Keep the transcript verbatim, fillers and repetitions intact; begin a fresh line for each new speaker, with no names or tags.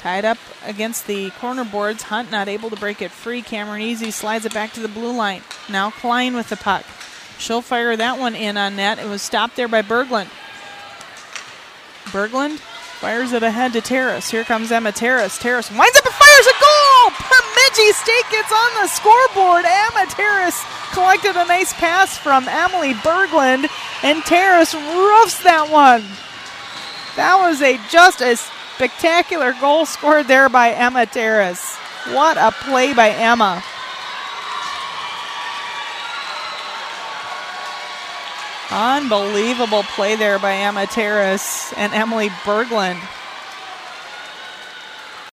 Tied up against the corner boards. Hunt not able to break it free. Cameron Easy slides it back to the blue line. Now Klein with the puck. She'll fire that one in on net. It was stopped there by Berglund. Berglund fires it ahead to Terrace. Here comes Emma Terrace. Terrace winds up and fires a goal! Bemidji State gets on the scoreboard. Emma Terrace collected a nice pass from Emily Berglund, and Terrace roofs that one. That was a just a spectacular goal scored there by Emma Terrace. What a play by Emma. Unbelievable play there by Emma Terrace and Emily Berglund.